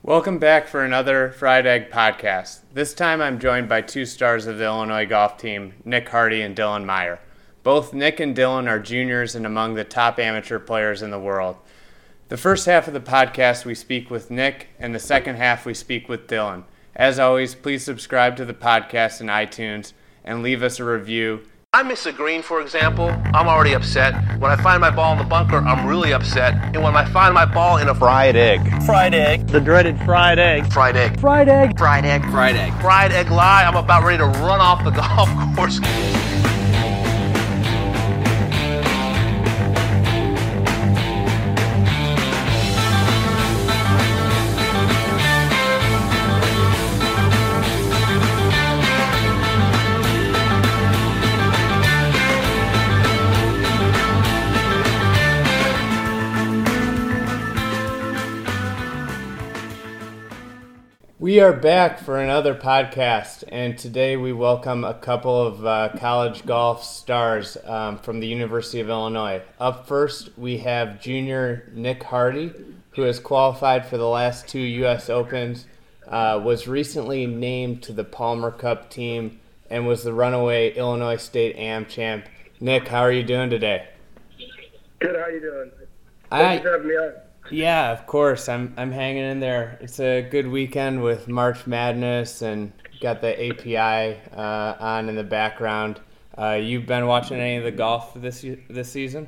Welcome back for another Fried Egg podcast. This time I'm joined by two stars of the Illinois golf team, Nick Hardy and Dylan Meyer. Both Nick and Dylan are juniors and among the top amateur players in the world. The first half of the podcast we speak with Nick, and the second half we speak with Dylan. As always, please subscribe to the podcast in iTunes and leave us a review. I miss a green, for example, I'm already upset. When I find my ball in the bunker, I'm really upset. And when I find my ball in a fried egg. Fried egg. The dreaded fried egg. Fried egg. Fried egg. Fried egg. Fried egg. Fried egg lie, I'm about ready to run off the golf course. We are back for another podcast, and today we welcome a couple of college golf stars from the University of Illinois. Up first, we have junior Nick Hardy, who has qualified for the last two U.S. Opens, was recently named to the Palmer Cup team, and was the runaway Illinois State Am champ. Nick, how are you doing today? Good, how you doing? Thanks for having me on. Yeah, of course. I'm hanging in there. It's a good weekend with March Madness and got the API on in the background. You've been watching any of the golf this season?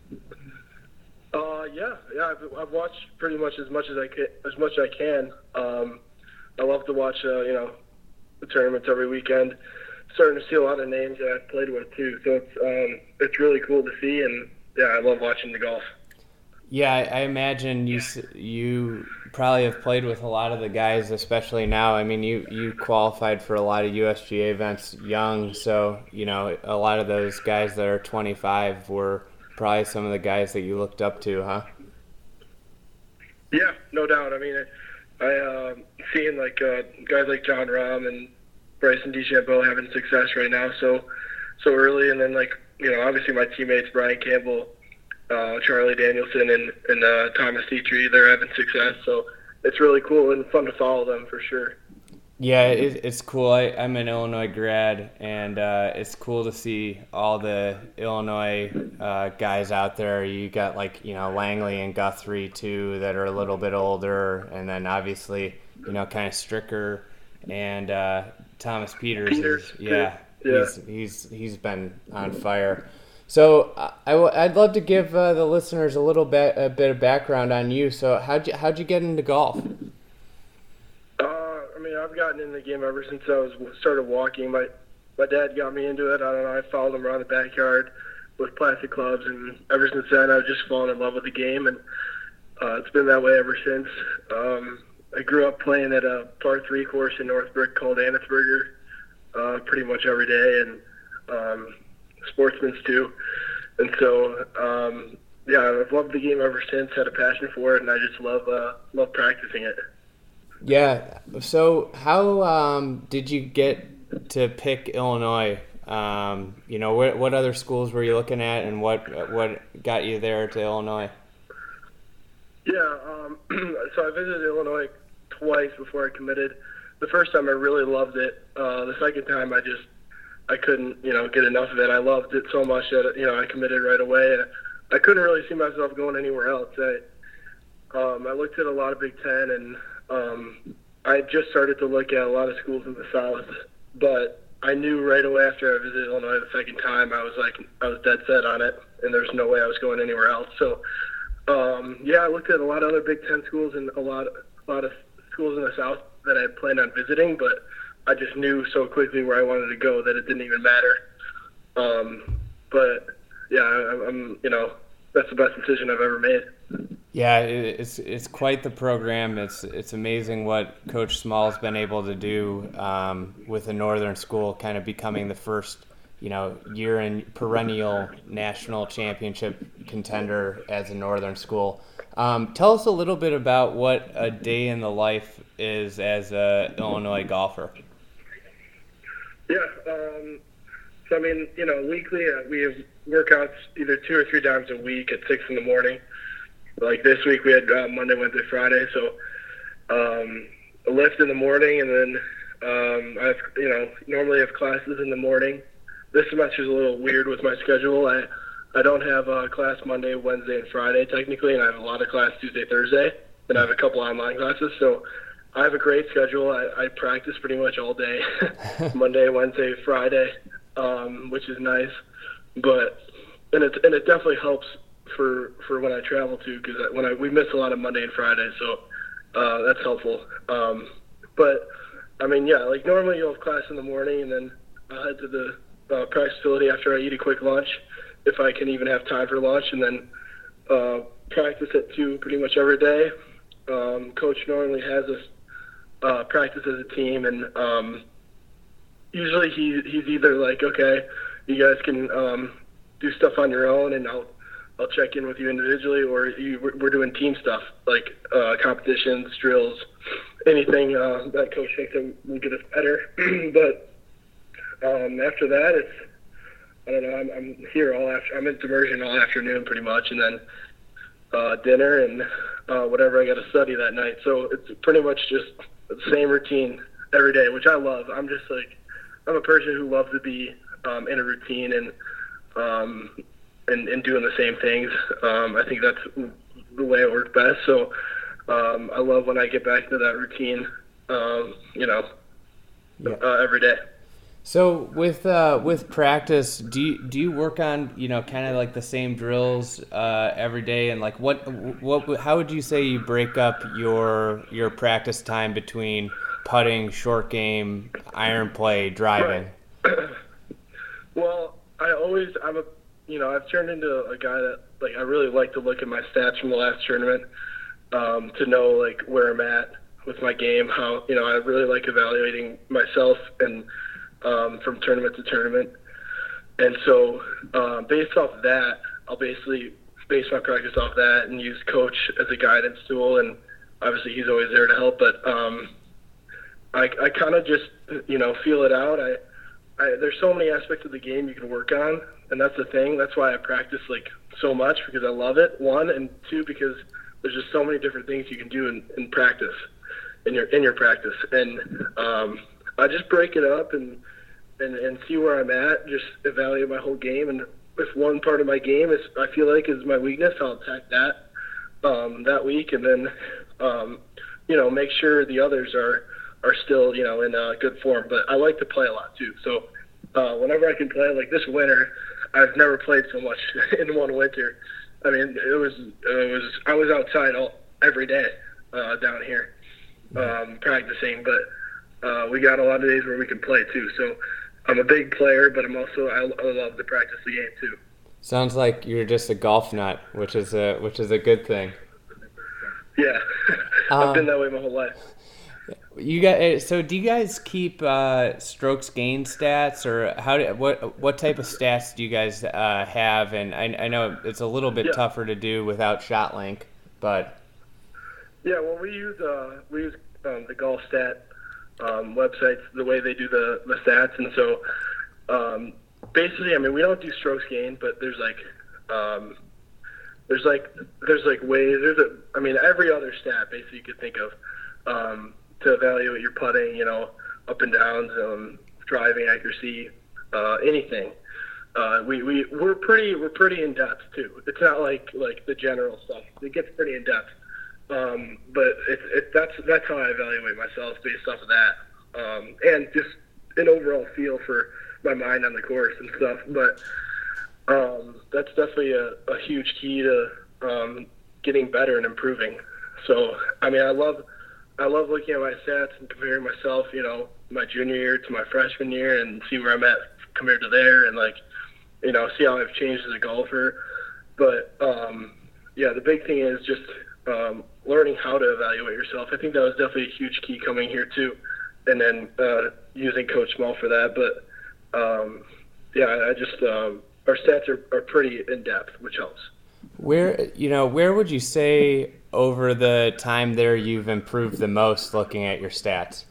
Yeah. I've watched pretty much as much as I can. I love to watch the tournaments every weekend. Starting to see a lot of names that I've played with too. So it's really cool to see, and yeah, I love watching the golf. Yeah, I imagine you probably have played with a lot of the guys, especially now. I mean, you qualified for a lot of USGA events young, so, a lot of those guys that are 25 were probably some of the guys that you looked up to, huh? Yeah, no doubt. I mean, I seeing guys like Jon Rahm and Bryson DeChambeau having success right now so early, and then obviously my teammates Brian Campbell, Charlie Danielson and Thomas Dietrich, they're having success, so it's really cool and fun to follow them for sure. Yeah, it's cool. I'm an Illinois grad, and it's cool to see all the Illinois guys out there. You got Langley and Guthrie too that are a little bit older, and then obviously kind of Stricker and Thomas Peters. He's been on fire. So I'd love to give the listeners a bit of background on you. So how'd you get into golf? I've gotten in the game ever since I started walking. My dad got me into it. I don't know. I followed him around the backyard with plastic clubs, and ever since then I've just fallen in love with the game, and it's been that way ever since. I grew up playing at a par 3 course in Northbrook called Annisberger pretty much every day, and Sportsman's too, and so I've loved the game ever since. Had a passion for it, and I just love practicing it. Yeah. So how did you get to pick Illinois? What other schools were you looking at, and what got you there to Illinois? Yeah. So I visited Illinois twice before I committed. The first time I really loved it. The second time I couldn't, get enough of it. I loved it so much that, I committed right away, and I couldn't really see myself going anywhere else. I looked at a lot of Big Ten, and I just started to look at a lot of schools in the South, but I knew right away after I visited Illinois the second time, I was dead set on it, and there's no way I was going anywhere else. So, I looked at a lot of other Big Ten schools and a lot of schools in the South that I planned on visiting, but I just knew so quickly where I wanted to go that it didn't even matter. That's the best decision I've ever made. Yeah, it's quite the program. It's amazing what Coach Small's been able to do with a northern school, kind of becoming the first year and perennial national championship contender as a northern school. Tell us a little bit about what a day in the life is as a Illinois golfer. Yeah, so weekly we have workouts either 2 or 3 times a week at 6 in the morning. Like this week we had Monday, Wednesday, Friday. So a lift in the morning, and then normally have classes in the morning. This semester's a little weird with my schedule. I don't have a class Monday, Wednesday, and Friday technically, and I have a lot of class Tuesday, Thursday, and I have a couple online classes. So I have a great schedule. I practice pretty much all day, Monday, Wednesday, Friday, which is nice. But it definitely helps for when I travel too, because we miss a lot of Monday and Friday, so that's helpful. But I mean, yeah, like normally you'll have class in the morning, and then I'll head to the practice facility after I eat a quick lunch, if I can even have time for lunch, and then practice at 2 pretty much every day. Coach normally has us practice as a team, and usually he's either like, okay, you guys can do stuff on your own, and I'll check in with you individually, or we're doing team stuff like competitions, drills, anything that coach thinks that will get us better. But after that, it's, I don't know, I'm here I'm in immersion all afternoon pretty much, and then dinner and whatever I got to study that night. So it's pretty much just the same routine every day, which I love. I'm a person who loves to be in a routine and doing the same things. I think that's the way it works best. So I love when I get back to that routine, every day. So with practice, do you work on kind of like the same drills every day, and like what how would you say you break up your practice time between putting, short game, iron play, driving? Right. Well, I've turned into a guy that like I really like to look at my stats from the last tournament to know like where I'm at with my game. How I really like evaluating myself and from tournament to tournament. And so based off that, I'll basically base my practice off that and use coach as a guidance tool. And obviously he's always there to help, but I kind of just, feel it out. There's so many aspects of the game you can work on, and that's the thing. That's why I practice like so much, because I love it, one, and two, because there's just so many different things you can do in practice, in your practice. And I just break it up and see where I'm at, just evaluate my whole game. And if one part of my game I feel like is my weakness, I'll attack that that week, and then make sure the others are still in good form. But I like to play a lot too, so whenever I can play, like this winter, I've never played so much in one winter. I mean, I was outside every day down here practicing, but we got a lot of days where we can play too. So I'm a big player, but I love to practice the game too. Sounds like you're just a golf nut, which is a good thing. Yeah, I've been that way my whole life. So do you guys keep strokes gained stats, or what type of stats do you guys have? And I know it's a little bit tougher to do without ShotLink, but yeah, well, we use the golf stat websites, the way they do the stats, and so basically, I mean, we don't do strokes gained, but there's ways. Every other stat basically you could think of to evaluate your putting, up and downs, driving accuracy, anything. We're pretty in depth too. It's not like the general stuff. It gets pretty in depth. But that's how I evaluate myself, based off of that, and just an overall feel for my mind on the course and stuff. But that's definitely a huge key to getting better and improving. So I mean, I love looking at my stats and comparing myself, my junior year to my freshman year, and see where I'm at compared to there, and see how I've changed as a golfer. But the big thing is just learning how to evaluate yourself. I think that was definitely a huge key coming here too, and then using Coach Small for that. But our stats are pretty in depth, which helps. Where would you say over the time there you've improved the most, looking at your stats?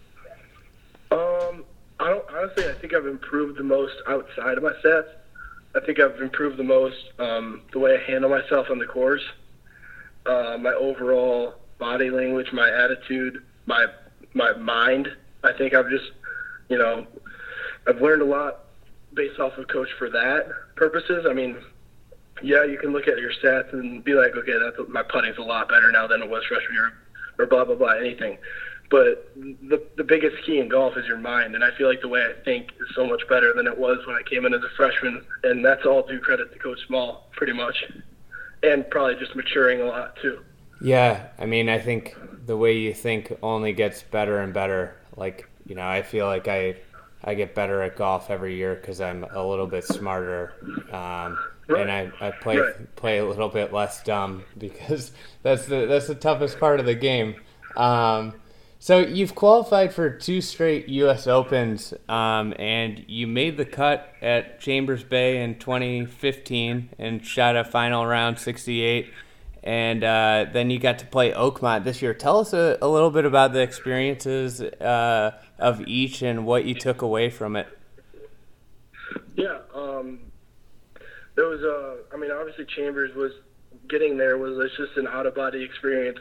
I think I've improved the most outside of my stats. I think I've improved the most the way I handle myself on the course. My overall body language, my attitude, my mind. I think I've just, I've learned a lot based off of Coach for that purposes. I mean, yeah, you can look at your stats and be like, okay, my putting's a lot better now than it was freshman year, or blah, blah, blah, anything. But the biggest key in golf is your mind, and I feel like the way I think is so much better than it was when I came in as a freshman, and that's all due credit to Coach Small, pretty much, and probably just maturing a lot too. Yeah, I mean, I think the way you think only gets better and better. Like, I feel like I get better at golf every year because I'm a little bit smarter, Right. and I play a little bit less dumb because that's the toughest part of the game. So you've qualified for 2 straight U.S. Opens, and you made the cut at Chambers Bay in 2015 and shot a final round 68, and then you got to play Oakmont this year. Tell us a little bit about the experiences of each and what you took away from it. Yeah, there was obviously Chambers getting there was just an out-of-body experience.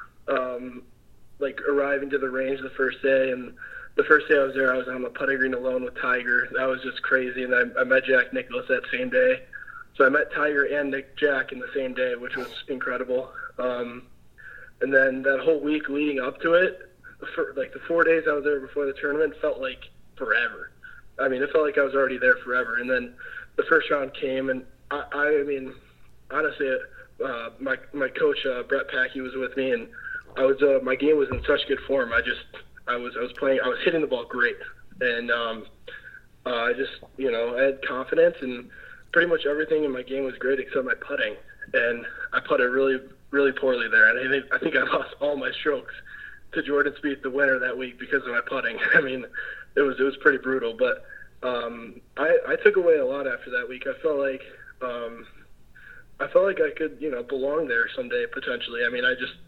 Like arriving to the range the first day, and the first day I was there, I was on the putting green alone with Tiger. That was just crazy, and I met Jack Nicklaus that same day. So I met Tiger and Jack in the same day, which was incredible. And then that whole week leading up to it, the 4 days I was there before the tournament felt like forever. I mean, it felt like I was already there forever. And then the first round came, and I mean, honestly, my coach Brett Packey was with me, and my game was in such good form. I was hitting the ball great, and I had confidence, and pretty much everything in my game was great except my putting, and I putted really, really poorly there, and I think I lost all my strokes to Jordan Spieth, the winner, that week because of my putting. I mean, it was pretty brutal, but I took away a lot after that week. I felt like I could belong there someday potentially. I mean,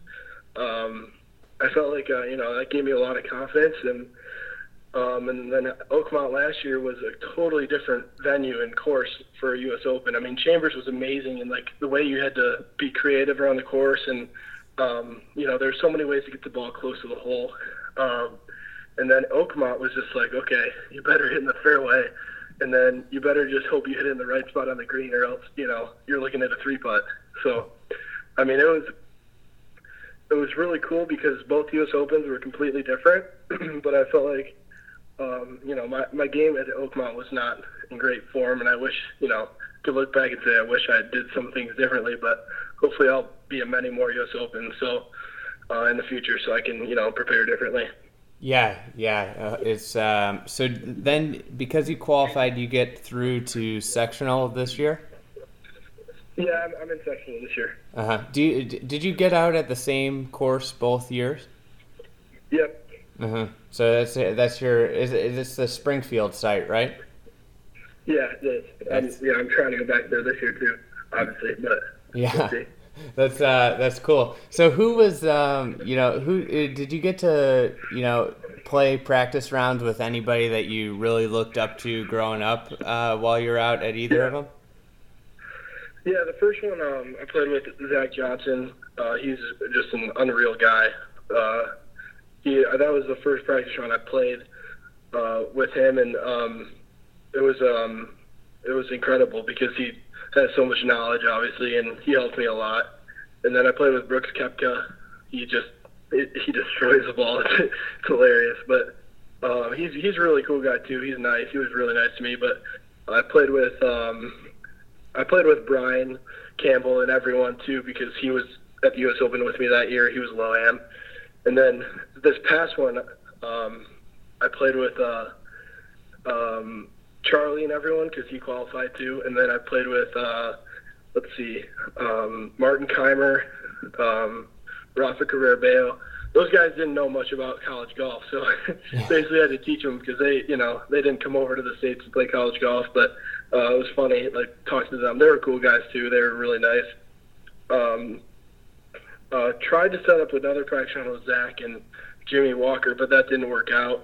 I felt like that gave me a lot of confidence, and then Oakmont last year was a totally different venue and course for a U.S. Open. I mean, Chambers was amazing, and like the way you had to be creative around the course, and there's so many ways to get the ball close to the hole. And then Oakmont was just like, okay, you better hit in the fairway, and then you better just hope you hit it in the right spot on the green, or else you're looking at a 3-putt. So, I mean, it was really cool because both U.S. Opens were completely different, but I felt like, my game at Oakmont was not in great form, and I wish, could look back and say I wish I did some things differently, but hopefully I'll be at many more U.S. Opens in the future so I can, prepare differently. Yeah. It's so then because you qualified, you get through to sectional this year? Yeah, I'm in sectional this year. Uh-huh. Did you get out at the same course both years? Yep. Uh-huh. So that's your is this the Springfield site, right? Yeah, it is. I'm trying to go back there this year too, obviously, but yeah. we'll see. That's cool. So who was who did you get to play practice rounds with anybody that you really looked up to growing up while you were out at either of them? Yeah, the first one I played with Zach Johnson. He's just an unreal guy. That was the first practice round I played with him, and it was incredible because he has so much knowledge, obviously, and he helped me a lot. And then I played with Brooks Koepka. He destroys the ball. It's hilarious, but he's a really cool guy too. He's nice. He was really nice to me. But I played with Brian Campbell and everyone too because he was at the U.S. Open with me that year. He was low-am. And then this past one, I played with Charlie and everyone because he qualified too. And then I played with, Martin Keimer, Rafa Carrera-Bello. Those guys didn't know much about college golf, so basically I had to teach them because they didn't come over to the States to play college golf. But it was funny, like talking to them. They were cool guys too. They were really nice. Tried to set up another practice round with Zach and Jimmy Walker, but that didn't work out.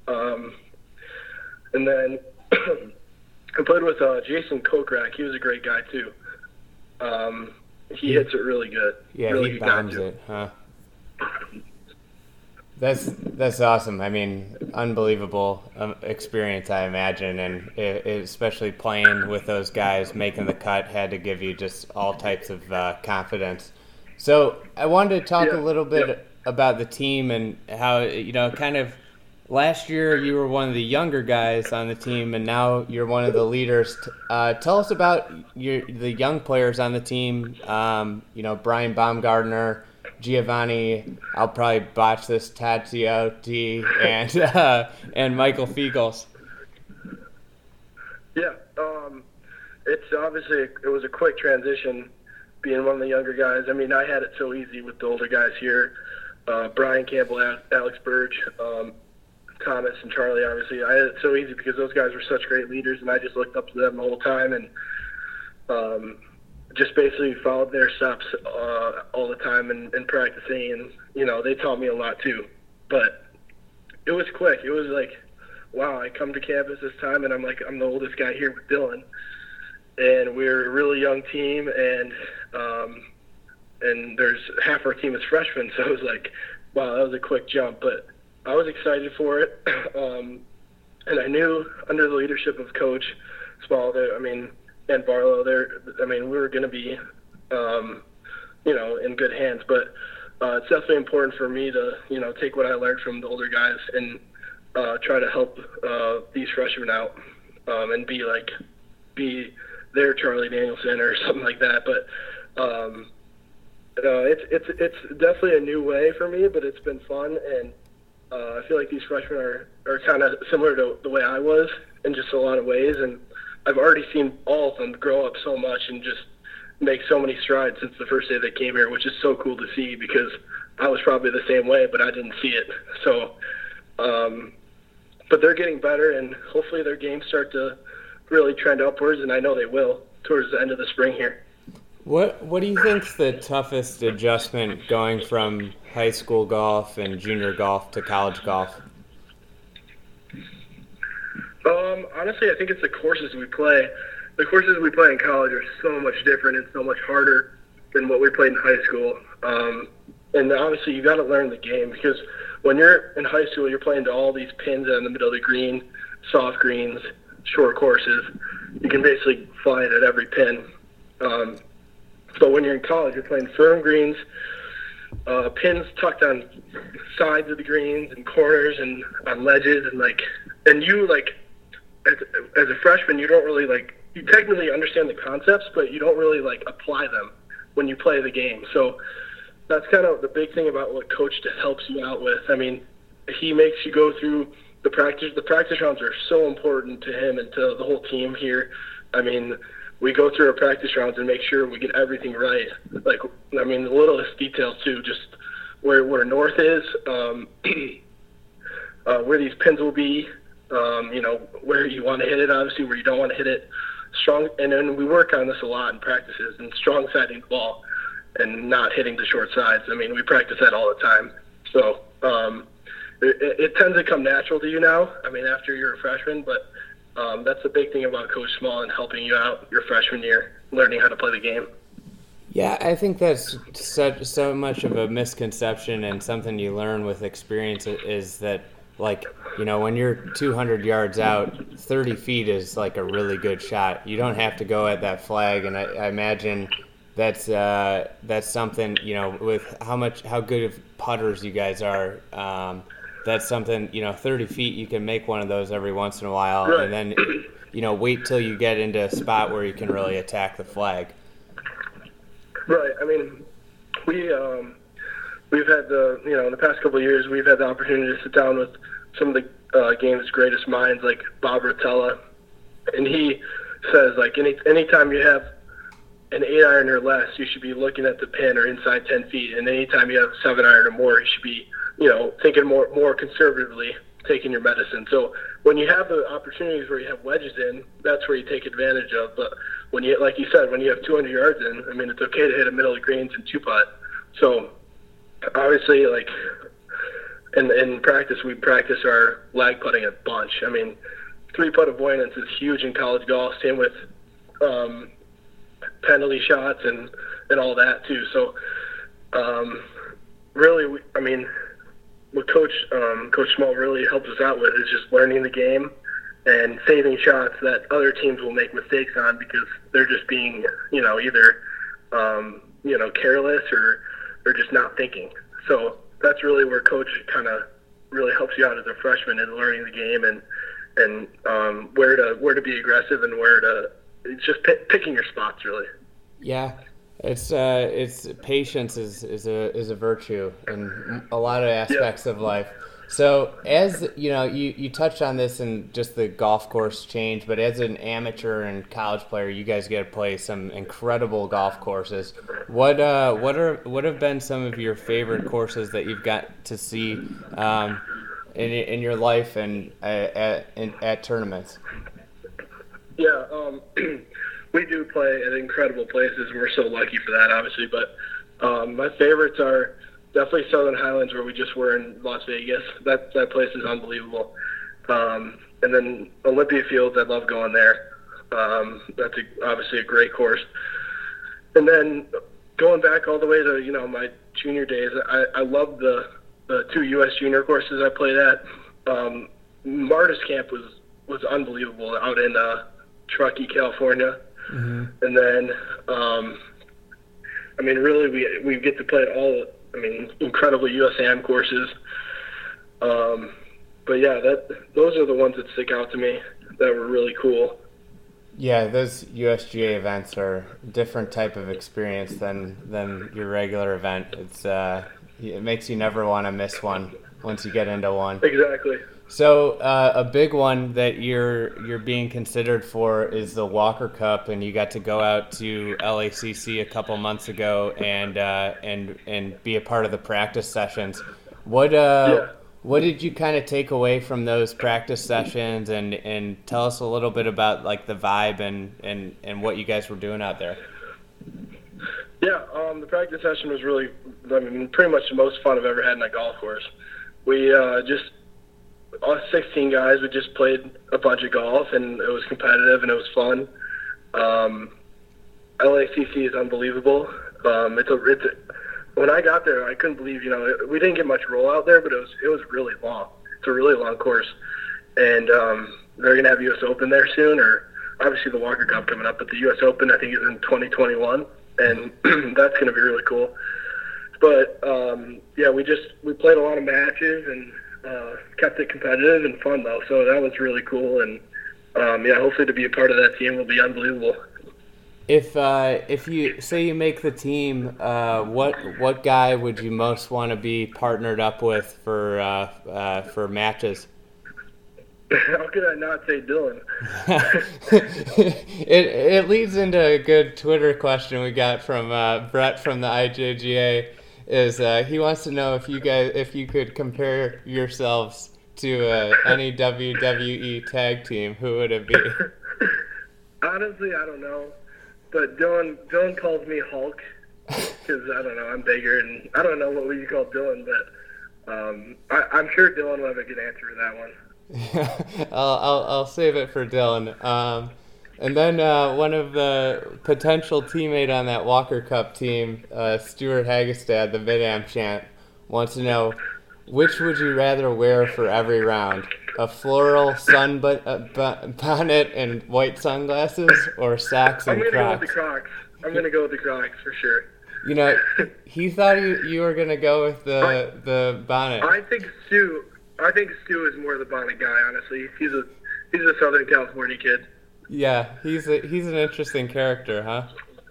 And then I played with Jason Kokrak. He was a great guy too. He hits it really good. Yeah, really he good guy bombs too. it, huh? That's awesome. I mean, unbelievable experience, I imagine, and especially playing with those guys, making the cut had to give you just all types of confidence. So I wanted to talk a little bit about the team and how, kind of last year you were one of the younger guys on the team, and now you're one of the leaders. Tell us about the young players on the team. Brian Baumgartner, Giovanni, I'll probably botch this, Tadziotti, and Michael Fiegels. Yeah, it's obviously it was a quick transition being one of the younger guys. I mean, I had it so easy with the older guys here. Brian Campbell, Alex Burge, Thomas, and Charlie, obviously. I had it so easy because those guys were such great leaders, and I just looked up to them the whole time and just basically followed their steps all the time and practicing. And, they taught me a lot too. But it was quick. It was like, wow, I come to campus this time, and I'm the oldest guy here with Dylan. And we're a really young team, and there's half our team is freshmen, so it was like, wow, that was a quick jump. But I was excited for it, and I knew under the leadership of Coach Small, and Barlow, we were going to be, in good hands. But it's definitely important for me to, take what I learned from the older guys and try to help these freshmen out and be their Charlie Danielson or something like that. But it's definitely a new way for me, but it's been fun, and I feel like these freshmen are kind of similar to the way I was in just a lot of ways, and I've already seen all of them grow up so much and just make so many strides since the first day they came here, which is so cool to see because I was probably the same way, but I didn't see it. So, but they're getting better, and hopefully their games start to really trend upwards, and I know they will towards the end of the spring here. What do you think's the toughest adjustment going from high school golf and junior golf to college golf? Honestly, I think it's the courses we play. The courses we play in college are so much different and so much harder than what we played in high school. And obviously, you got to learn the game because when you're in high school, you're playing to all these pins in the middle of the green, soft greens, short courses. You can basically fly it at every pin. But when you're in college, you're playing firm greens, pins tucked on sides of the greens and corners and on ledges, and you as a freshman, you don't really you technically understand the concepts, but you don't really apply them when you play the game. So that's kind of the big thing about what Coach helps you out with. I mean, he makes you go through the practice. The practice rounds are so important to him and to the whole team here. I mean, we go through our practice rounds and make sure we get everything right. The littlest details too, just where north is, where these pins will be, where you want to hit it, obviously, where you don't want to hit it. Strong, and then we work on this a lot in practices, and strong siding the ball and not hitting the short sides. I mean, we practice that all the time. So it tends to come natural to you now, after you're a freshman, but that's the big thing about Coach Small and helping you out your freshman year, learning how to play the game. Yeah, I think that's so much of a misconception, and something you learn with experience is that, when you're 200 yards out, 30 feet is a really good shot. You don't have to go at that flag, and I imagine that's something, with how good of putters you guys are. That's something, 30 feet, you can make one of those every once in a while, right. And then, wait till you get into a spot where you can really attack the flag. Right. I mean, we've had in the past couple of years, we've had the opportunity to sit down with some of the game's greatest minds, like Bob Rotella, and he says, anytime you have an 8-iron or less, you should be looking at the pin or inside 10 feet, and anytime you have a 7-iron or more, you should be thinking more conservatively, taking your medicine. So when you have the opportunities where you have wedges in, that's where you take advantage of. But when you, like you said, when you have 200 yards in, it's okay to hit a middle of the greens and 2-putt. So obviously, in practice, we practice our lag putting a bunch. 3-putt avoidance is huge in college golf. Same with penalty shots and all that too. So really, I mean, what Coach Small really helps us out with is just learning the game and saving shots that other teams will make mistakes on because they're just being, either, careless or just not thinking. So that's really where Coach kind of really helps you out as a freshman in learning the game and where to be aggressive and it's just picking your spots really. Yeah. It's patience is a virtue in a lot of aspects of life. So as you touched on this in just the golf course change, but as an amateur and college player, you guys get to play some incredible golf courses. What have been some of your favorite courses that you've got to see in your life and at tournaments? Yeah. We do play at incredible places, and we're so lucky for that, obviously. But my favorites are definitely Southern Highlands, where we just were in Las Vegas. That place is unbelievable. And then Olympia Fields, I love going there. That's obviously a great course. And then going back all the way to my junior days, I love the two U.S. junior courses I played at. Martis Camp was unbelievable out in Truckee, California. Mm-hmm. And then, really, we get to play at all, incredible USAM courses. But yeah, those are the ones that stick out to me that were really cool. Yeah, those USGA events are a different type of experience than your regular event. It makes you never want to miss one once you get into one. Exactly. So a big one that you're being considered for is the Walker Cup, and you got to go out to LACC a couple months ago and be a part of the practice sessions. What did you kind of take away from those practice sessions, and tell us a little bit about like the vibe and what you guys were doing out there? Yeah, the practice session was really, pretty much the most fun I've ever had in a golf course. We us 16 guys, we just played a bunch of golf, and it was competitive and it was fun. LACC is unbelievable. When I got there, I couldn't believe, we didn't get much roll out there, but it was really long. It's a really long course, and they're gonna have U.S. Open there soon, or obviously the Walker Cup coming up, but the U.S. Open I think is in 2021, and that's gonna be really cool. But we played a lot of matches and kept it competitive and fun though, so that was really cool. And hopefully to be a part of that team will be unbelievable. If you say you make the team, what guy would you most want to be partnered up with for matches? How could I not say Dylan? It leads into a good Twitter question we got from Brett from the IJGA. Is he wants to know if you could compare yourselves to any WWE tag team, who would it be? Honestly, I don't know, but Dylan calls me Hulk because I don't know, I'm bigger, and I don't know what we call Dylan, but I'm sure Dylan will have a good answer for that one. I'll save it for Dylan. And then one of the potential teammate on that Walker Cup team, Stuart Hagestad, the Mid-Am champ, wants to know, which would you rather wear for every round? A floral bonnet and white sunglasses, or socks and Crocs? I'm going to go with the Crocs for sure. He thought you were going to go with the bonnet. I think Stu is more the bonnet guy, honestly. He's a Southern California kid. Yeah, he's an interesting character, huh?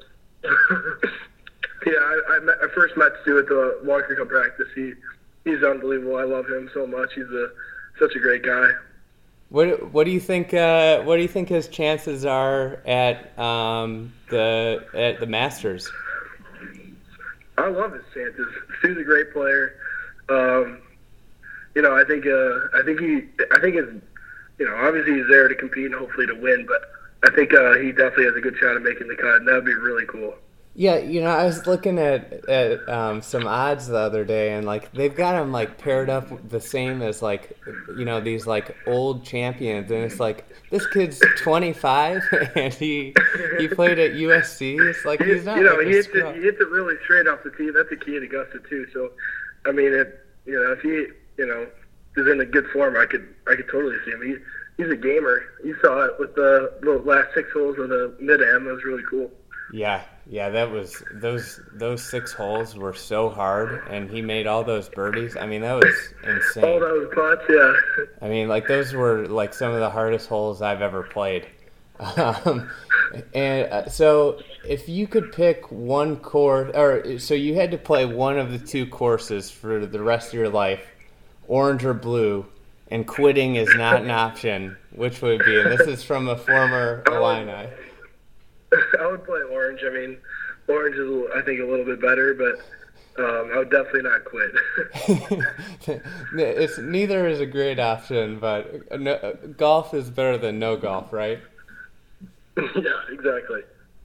Yeah, I first met Stu at the Walker Cup practice. He's unbelievable. I love him so much. He's such a great guy. What do you think? What do you think his chances are at the Masters? I love his chances. Stu's a great player. I think his. Obviously he's there to compete and hopefully to win, but I think he definitely has a good shot at making the cut, and that would be really cool. Yeah, I was looking at some odds the other day, and they've got him paired up the same as these old champions, and it's this kid's 25 and he played at USC. It's he's not. He hits it really straight off the tee. That's a key at Augusta too. So I mean, if he, is in a good form, I could totally see him. He's a gamer. You saw it with the last 6 holes of the mid-am. That was really cool. Yeah, that was those 6 holes were so hard, and he made all those birdies. I mean, that was insane. All those putts, yeah. I mean, like those were like some of the hardest holes I've ever played. So if you could pick one course, or so you had to play one of the 2 courses for the rest of your life, orange or blue, and quitting is not an option, which would it be? And this is from a former Illini. I would play orange. I mean, orange is, I think, a little bit better, but I would definitely not quit. It's neither is a great option, but golf is better than no golf, right? Yeah, exactly.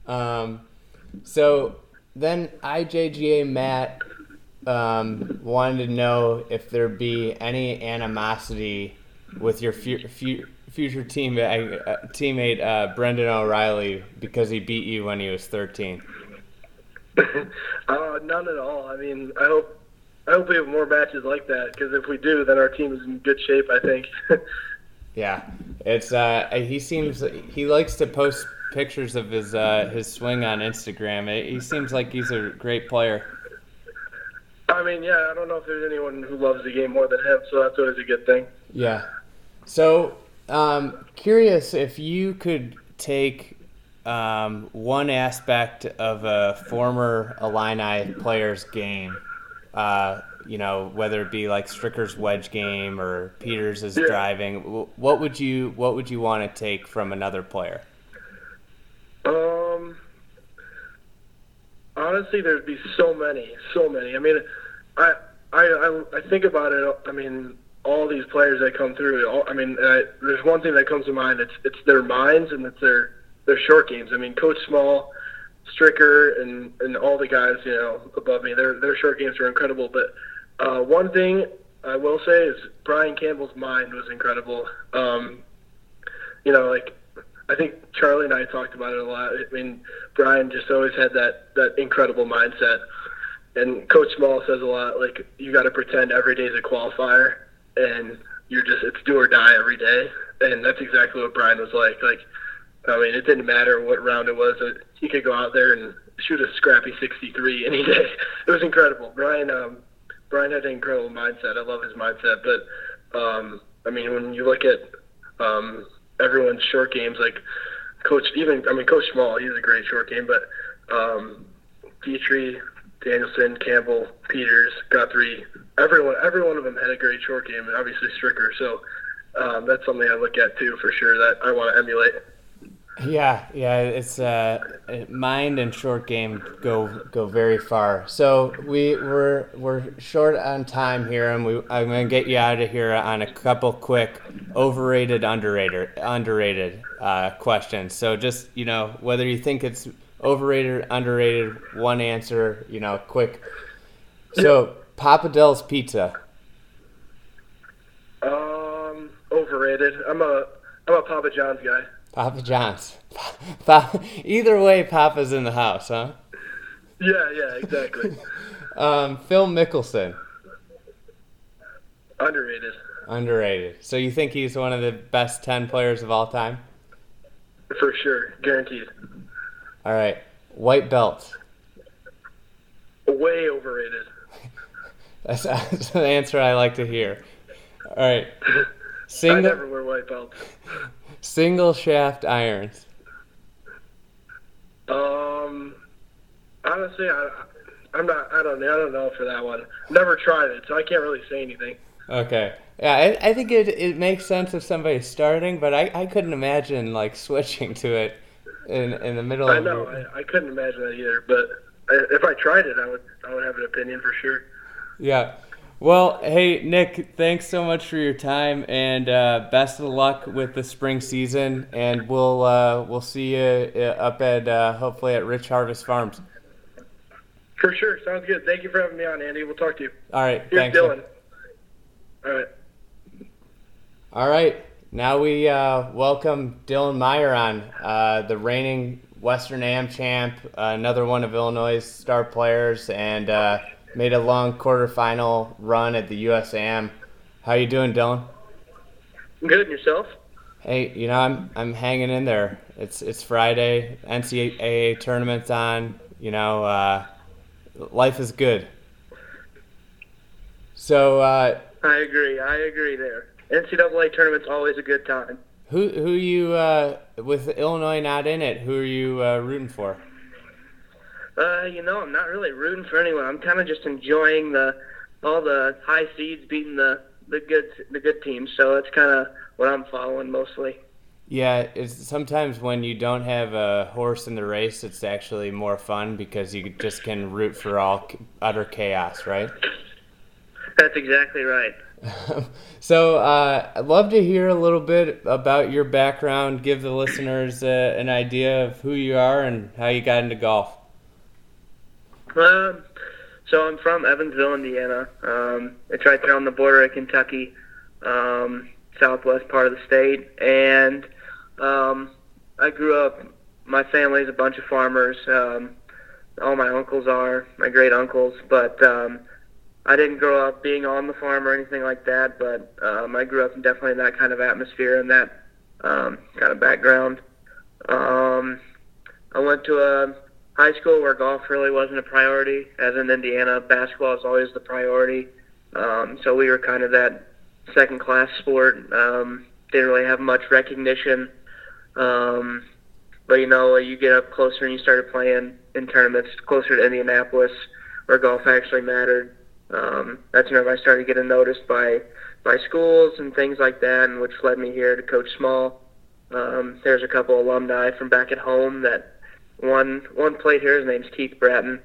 So then IJGA Matt wanted to know if there'd be any animosity with your future teammate Brendan O'Reilly because he beat you when he was 13. None at all. I mean, I hope we have more matches like that, because if we do, then our team is in good shape, I think. Yeah, it's he likes to post pictures of his swing on Instagram. He seems like he's a great player. I mean, yeah, I don't know if there's anyone who loves the game more than him, so that's always a good thing. Yeah. So, curious if you could take one aspect of a former Illini player's game, whether it be like Stricker's wedge game or Peters' driving. What would you want to take from another player? Honestly, there'd be so many. I mean, I think about it. I mean, all these players that come through. There's one thing that comes to mind. It's their minds and it's their short games. I mean, Coach Small, Stricker, and all the guys above me. Their short games are incredible. But one thing I will say is Brian Campbell's mind was incredible. I think Charlie and I talked about it a lot. I mean, Brian just always had that incredible mindset. And Coach Small says a lot, like, you got to pretend every day is a qualifier, and it's do or die every day. And that's exactly what Brian was like. Like, I mean, it didn't matter what round it was. He could go out there and shoot a scrappy 63 any day. It was incredible. Brian had an incredible mindset. I love his mindset. But, when you look at everyone's short games, like Coach Small, he's a great short game, but Dietrich, Danielson, Campbell, Peters, Guthrie, every one of them had a great short game, and obviously Stricker. So that's something I look at too, for sure, that I want to emulate. Yeah, it's mind and short game go very far. So we're short on time here, and I'm gonna get you out of here on a couple quick overrated, underrated questions. So just whether you think it's overrated, underrated, one answer, quick. So Papa Del's Pizza. Overrated. I'm a Papa John's guy. Papa John's. Either way, Papa's in the house, huh? Yeah, exactly. Phil Mickelson. Underrated. So you think he's one of the best 10 players of all time? For sure. Guaranteed. All right. White belt. Way overrated. That's the answer I like to hear. All right. I never wear white belts. Single shaft irons. Honestly, I don't know for that one. Never tried it, so I can't really say anything. Okay. Yeah, I think it makes sense if somebody's starting, but I couldn't imagine like switching to it in the middle of. I know. I couldn't imagine that either, but if I tried it, I would have an opinion for sure. Yeah. Well, hey, Nick, thanks so much for your time, and best of luck with the spring season, and we'll see you up at hopefully at Rich Harvest Farms. For sure. Sounds good. Thank you for having me on, Andy. We'll talk to you. All right. Here's Thanks. Dylan. All right. Now we welcome Dylan Meyer on, the reigning Western Am champ, another one of Illinois' star players, and made a long quarterfinal run at the USAM. How you doing, Dylan? Good, and yourself? Hey, I'm hanging in there. It's Friday, NCAA tournament's on. Life is good. So I agree there. NCAA tournament's always a good time. who you with Illinois not in it? Who are you rooting for? I'm not really rooting for anyone. I'm kind of just enjoying all the high seeds beating the good teams. So it's kind of what I'm following mostly. Yeah, it's sometimes when you don't have a horse in the race, it's actually more fun because you just can root for all utter chaos, right? That's exactly right. So I'd love to hear a little bit about your background, give the listeners an idea of who you are and how you got into golf. So I'm from Evansville, Indiana. It's right there on the border of Kentucky, southwest part of the state. And I grew up, my family's a bunch of farmers. All my uncles are, my great uncles. But I didn't grow up being on the farm or anything like that. But I grew up definitely in that kind of atmosphere and that kind of background. I went to a high school where golf really wasn't a priority. As in Indiana, basketball is always the priority. So we were kind of that second-class sport. Didn't really have much recognition. But, you get up closer and you started playing in tournaments closer to Indianapolis where golf actually mattered. That's whenever I started getting noticed by schools and things like that, and which led me here to Coach Small. There's a couple alumni from back at home that one played here. His name's Keith Bratton.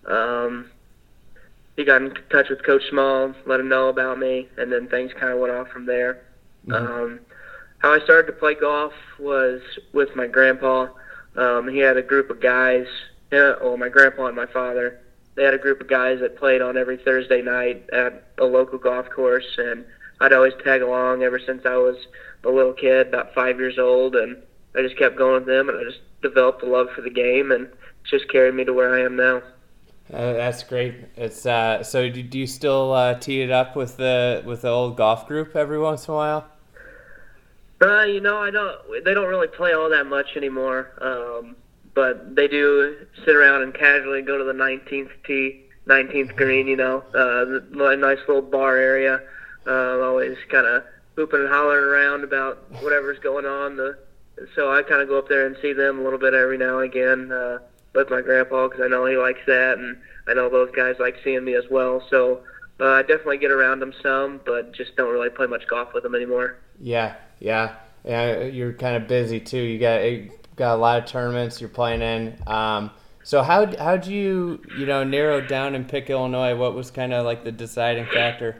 He got in touch with Coach Small, let him know about me, and then things kind of went off from there. Mm-hmm. How I started to play golf was with my grandpa. He had a group of guys, my grandpa and my father. They had a group of guys that played on every Thursday night at a local golf course, and I'd always tag along ever since I was a little kid, about 5 years old, and I just kept going with them, and I just developed a love for the game, and it's just carried me to where I am now. That's great. It's so do you still tee it up with the old golf group every once in a while? I don't. They don't really play all that much anymore. But they do sit around and casually go to the 19th tee, 19th green. The nice little bar area. Always kind of hooping and hollering around about whatever's going on. So I kind of go up there and see them a little bit every now and again with my grandpa because I know he likes that, and I know those guys like seeing me as well. So I definitely get around them some, but just don't really play much golf with them anymore. Yeah. You're kind of busy too. You got a lot of tournaments you're playing in. So how'd you narrow down and pick Illinois? What was kind of like the deciding factor?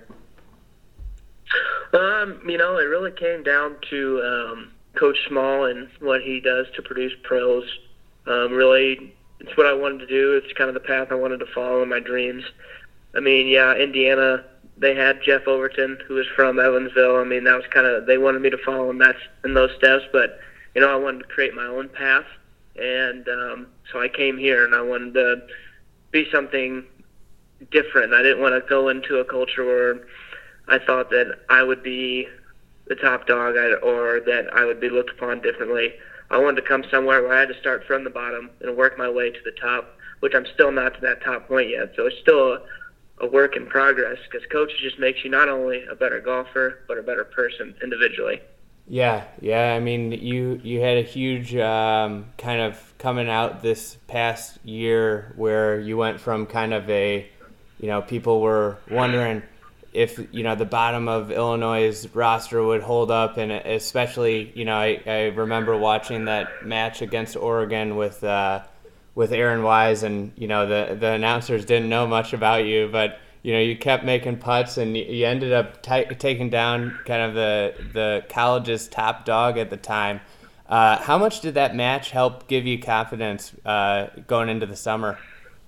It really came down to Coach Small and what he does to produce pros. Really, it's what I wanted to do. It's kind of the path I wanted to follow in my dreams. Indiana, they had Jeff Overton, who was from Evansville. That was kind of, they wanted me to follow in those steps, but I wanted to create my own path, and so I came here, and I wanted to be something different. I didn't want to go into a culture where I thought that I would be the top dog or that I would be looked upon differently. I wanted to come somewhere where I had to start from the bottom and work my way to the top, which I'm still not to that top point yet. So it's still a work in progress because coach just makes you not only a better golfer but a better person individually. Yeah. You had a huge kind of coming out this past year where you went from kind of people were wondering if the bottom of Illinois' roster would hold up, and especially I remember watching that match against Oregon with Aaron Wise, and the announcers didn't know much about you, but you kept making putts, and you ended up taking down kind of the college's top dog at the time. How much did that match help give you confidence going into the summer?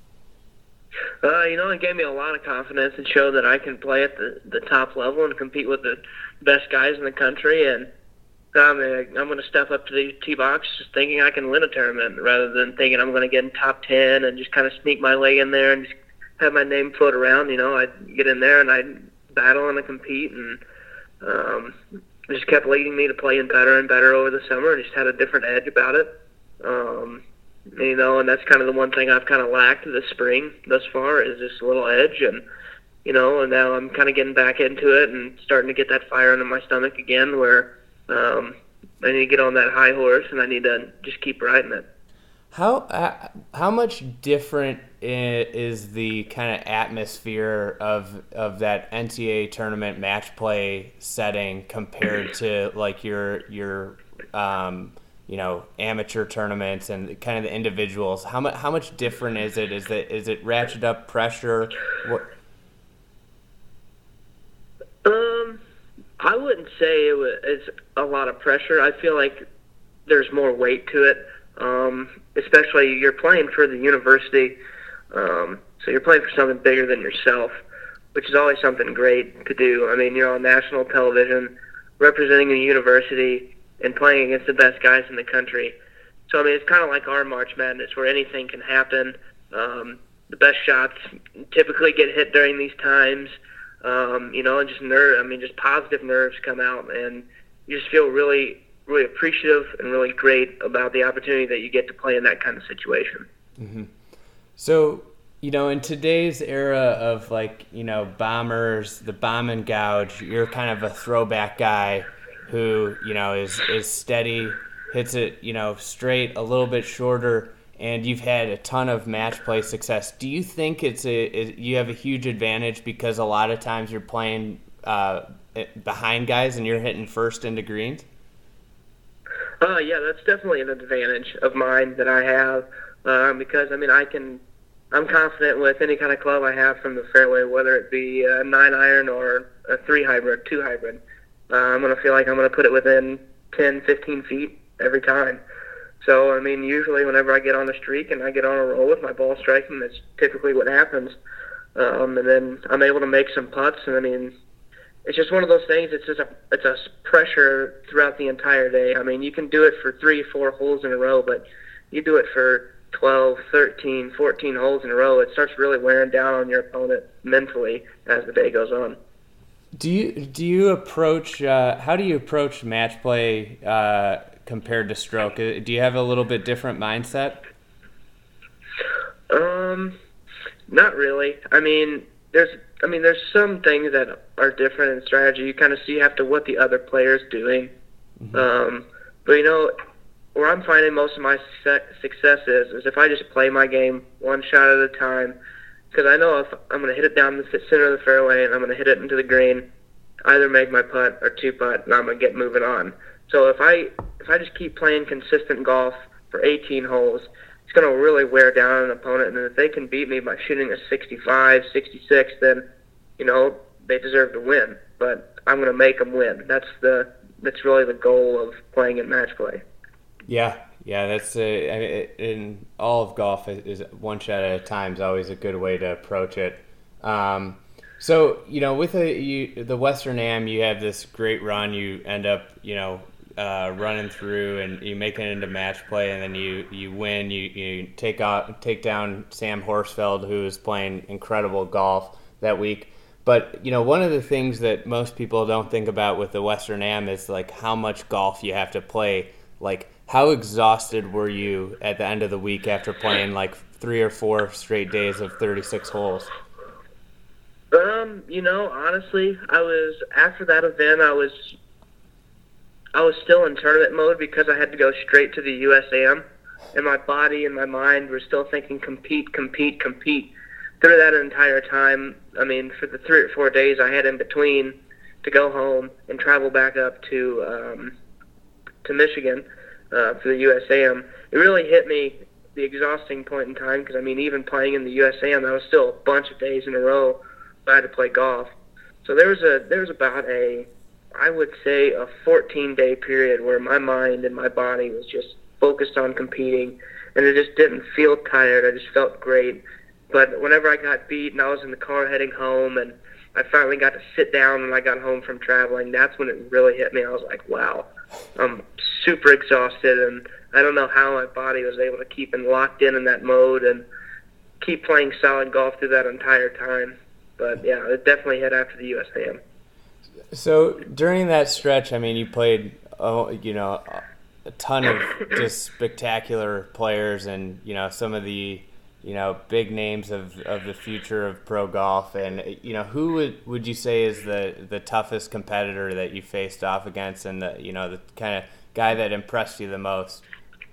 It gave me a lot of confidence and showed that I can play at the top level and compete with the best guys in the country. And I'm going to step up to the tee box just thinking I can win a tournament rather than thinking I'm going to get in top 10 and just kind of sneak my way in there and just have my name float around. I'd get in there and I'd battle and compete, and it just kept leading me to playing better and better over the summer. I just had a different edge about it. And that's kind of the one thing I've kind of lacked this spring thus far is this little edge. And and now I'm kind of getting back into it and starting to get that fire under my stomach again where I need to get on that high horse and I need to just keep riding it. How much different is the kind of atmosphere of that NCAA tournament match play setting compared to like your amateur tournaments and kind of the individuals? How much different is it? Is it ratchet up pressure? What? I wouldn't say it's a lot of pressure. I feel like there's more weight to it. Especially you're playing for the university, so you're playing for something bigger than yourself, which is always something great to do. I mean, you're on national television, representing a university, and playing against the best guys in the country. So, I mean, it's kind of like our March Madness where anything can happen. The best shots typically get hit during these times, and just positive nerves come out, and you just feel really appreciative and really great about the opportunity that you get to play in that kind of situation. Mm-hmm. So, in today's era of bombers, the bomb and gouge, you're kind of a throwback guy who, is steady, hits it, straight, a little bit shorter, and you've had a ton of match play success. Do you think you have a huge advantage because a lot of times you're playing behind guys and you're hitting first into greens? Yeah, that's definitely an advantage of mine that I have because, I'm confident with any kind of club I have from the fairway, whether it be a 9-iron or a 3-hybrid, 2-hybrid. I'm going to feel like I'm going to put it within 10, 15 feet every time. So, usually whenever I get on a streak and I get on a roll with my ball striking, that's typically what happens. And then I'm able to make some putts, and it's just one of those things. It's a pressure throughout the entire day. You can do it for 3-4 holes in a row, but you do it for 12, 13, 14 holes in a row, it starts really wearing down on your opponent mentally as the day goes on. Do you approach how do you approach match play compared to stroke? Do you have a little bit different mindset? Not really. There's some things that are different in strategy. You kind of see after what the other player's doing. Mm-hmm. But where I'm finding most of my success is if I just play my game one shot at a time, because I know if I'm going to hit it down the center of the fairway and I'm going to hit it into the green, either make my putt or 2-putt, and I'm going to get moving on. So if I just keep playing consistent golf for 18 holes, it's going to really wear down an opponent. And if they can beat me by shooting a 65, 66, then, they deserve to win. But I'm going to make them win. That's really the goal of playing in match play. Yeah, that's in all of golf is one shot at a time is always a good way to approach it. So with the Western Am, you have this great run. You end up running through and you make it into match play, and then you win. You take down Sam Horsfeld, who is playing incredible golf that week. But one of the things that most people don't think about with the Western Am is like how much golf you have to play. Like, how exhausted were you at the end of the week after playing like 3 or 4 straight days of 36 holes? Honestly, after that event, I was still in tournament mode because I had to go straight to the USAM, and my body and my mind were still thinking compete. Through that entire time, for the 3 or 4 days I had in between to go home and travel back up to Michigan for the USAM, it really hit me the exhausting point in time because, even playing in the USAM, that was still a bunch of days in a row I had to play golf. So there was about I would say a 14-day period where my mind and my body was just focused on competing, and it just didn't feel tired. I just felt great. But whenever I got beat and I was in the car heading home and I finally got to sit down when I got home from traveling, that's when it really hit me. I was like, wow, I'm super exhausted, and I don't know how my body was able to keep locked in that mode. And keep playing solid golf through that entire time. But yeah, it definitely hit after the USAM. So during that stretch, I mean, you played, a ton of just spectacular players, and some of the big names of the future of pro golf. And who would you say is the toughest competitor that you faced off against, and the kind of guy that impressed you the most?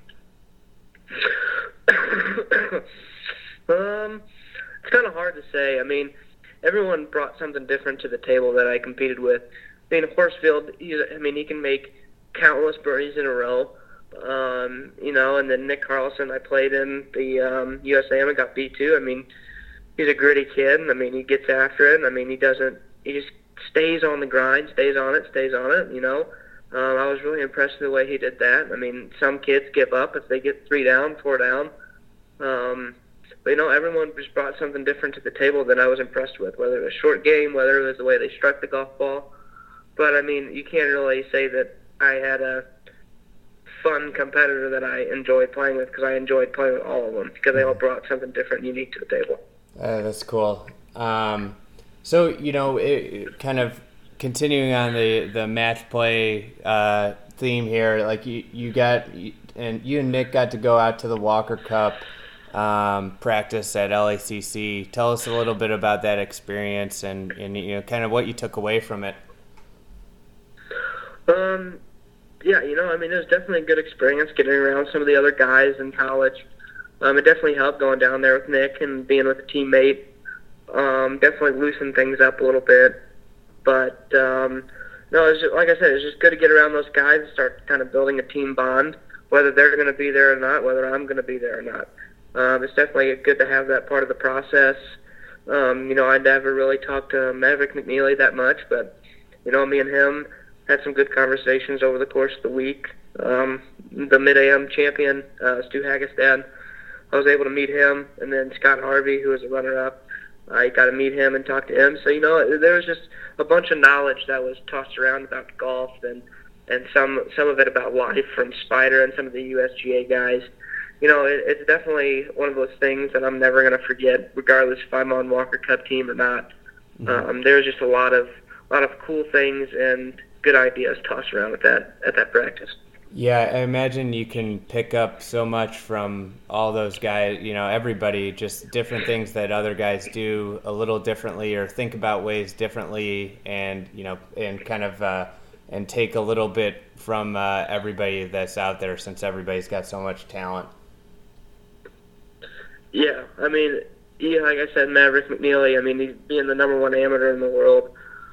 It's kind of hard to say. I mean, everyone brought something different to the table that I competed with. I mean, Horsfield, he can make countless birdies in a row. And then Nick Carlson, I played in the USAM and got beat too. I mean, he's a gritty kid. I mean, he gets after it. I mean, he just stays on the grind, stays on it. I was really impressed with the way he did that. I mean, some kids give up if they get 3 down, 4 down. But everyone just brought something different to the table that I was impressed with, whether it was short game, whether it was the way they struck the golf ball. But, I mean, you can't really say that I had a fun competitor that I enjoyed playing with, because I enjoyed playing with all of them, because they all brought something different and unique to the table. That's cool. So, it kind of continuing on the match play theme here, like you and Nick got to go out to the Walker Cup practice at LACC. Tell us a little bit about that experience and kind of what you took away from it. It was definitely a good experience getting around some of the other guys in college. It definitely helped going down there with Nick and being with a teammate. Definitely loosened things up a little bit. But, it's just, like I said, it's just good to get around those guys and start kind of building a team bond, whether they're going to be there or not, whether I'm going to be there or not. It's definitely good to have that part of the process. I never really talked to Maverick McNeely that much, but, me and him had some good conversations over the course of the week. The Mid-AM champion, Stu Hagestad, I was able to meet him, and then Scott Harvey, who was a runner-up, I got to meet him and talk to him. So, there was just a bunch of knowledge that was tossed around about golf and some of it about life from Spider and some of the USGA guys. It's definitely one of those things that I'm never going to forget, regardless if I'm on Walker Cup team or not. There's just a lot of cool things and good ideas tossed around at that practice. Yeah, I imagine you can pick up so much from all those guys, everybody, just different things that other guys do a little differently or think about ways differently, and, and kind of and take a little bit from everybody that's out there, since everybody's got so much talent. Yeah, like I said, Maverick McNeely, he's being the number 1 amateur in the world.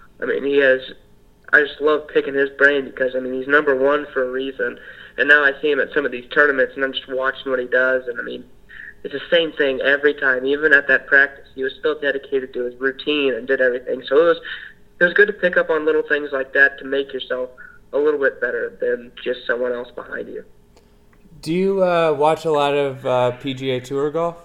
I just love picking his brain because, he's number 1 for a reason. And now I see him at some of these tournaments, and I'm just watching what he does. And, it's the same thing every time. Even at that practice, he was still dedicated to his routine and did everything. So it was good to pick up on little things like that to make yourself a little bit better than just someone else behind you. Do you watch a lot of PGA Tour golf?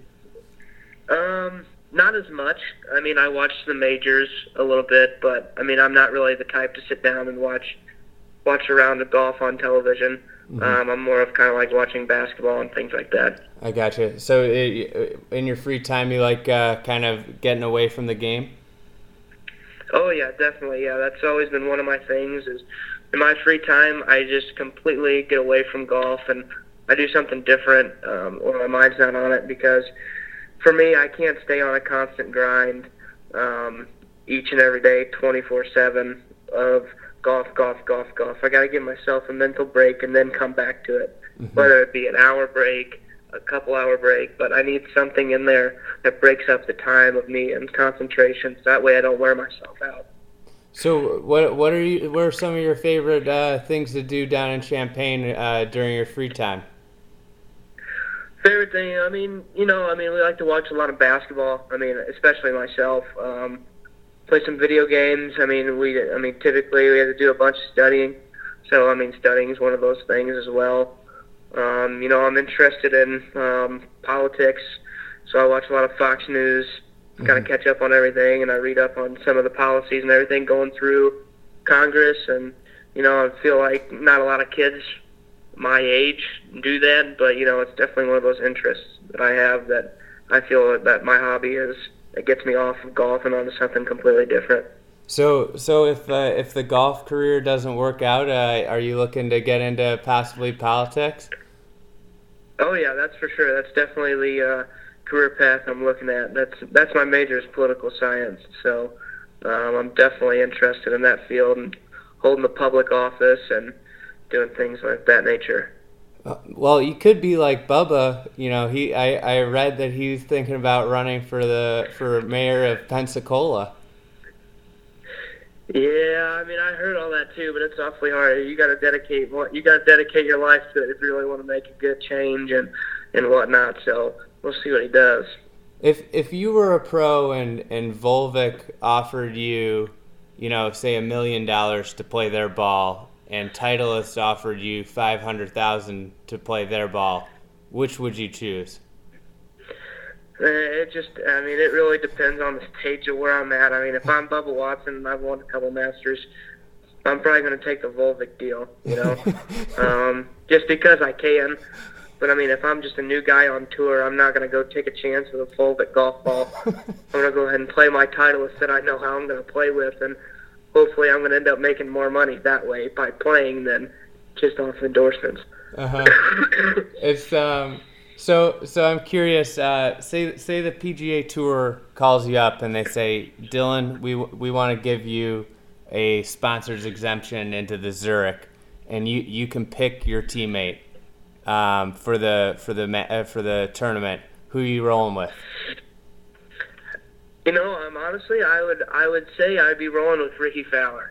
Not as much. I watch the majors a little bit, but I'm not really the type to sit down and watch a round of golf on television. Mm-hmm. I'm more of kind of like watching basketball and things like that. I gotcha. So in your free time, you like kind of getting away from the game? Oh yeah, definitely. Yeah, that's always been one of my things. Is in my free time, I just completely get away from golf and I do something different when my mind's not on it, because for me, I can't stay on a constant grind each and every day, 24/7 of golf. I got to give myself a mental break and then come back to it, whether it be an hour break, a couple-hour break. But I need something in there that breaks up the time of me and concentration, so that way I don't wear myself out. So what are some of your favorite things to do down in Champaign during your free time? Favorite thing, we like to watch a lot of basketball. Especially myself. Play some video games. Typically we have to do a bunch of studying. So, studying is one of those things as well. I'm interested in politics. So I watch a lot of Fox News, kind of catch up on everything, and I read up on some of the policies and everything going through Congress. And, I feel like not a lot of kids my age do that, but it's definitely one of those interests that I have that I feel that my hobby it gets me off of golf and onto something completely different. So if the golf career doesn't work out, are you looking to get into possibly politics? Oh yeah, that's for sure. That's definitely the career path I'm looking at. That's my major is political science. So I'm definitely interested in that field and holding the public office and doing things like that nature. Well, you could be like Bubba. You know, I read that he's thinking about running for mayor of Pensacola. Yeah, I mean, I heard all that too, but it's awfully hard. You got to dedicate your life to it if you really want to make a good change and whatnot. So we'll see what he does. If you were a pro and Volvic offered you, say $1 million to play their ball, and Titleist offered you $500,000 to play their ball, which would you choose? It really depends on the stage of where I'm at. I mean, if I'm Bubba Watson and I've won a couple Masters, I'm probably going to take the Volvic deal, just because I can. But, I mean, if I'm just a new guy on tour, I'm not going to go take a chance with a Volvic golf ball. I'm going to go ahead and play my Titleist that I know how I'm going to play with, and hopefully I'm going to end up making more money that way by playing than just off endorsements. It's So I'm curious. Say the PGA Tour calls you up and they say, Dylan, we want to give you a sponsor's exemption into the Zurich, and you can pick your teammate for the tournament. Who are you rolling with? Honestly, I would say I'd be rolling with Ricky Fowler.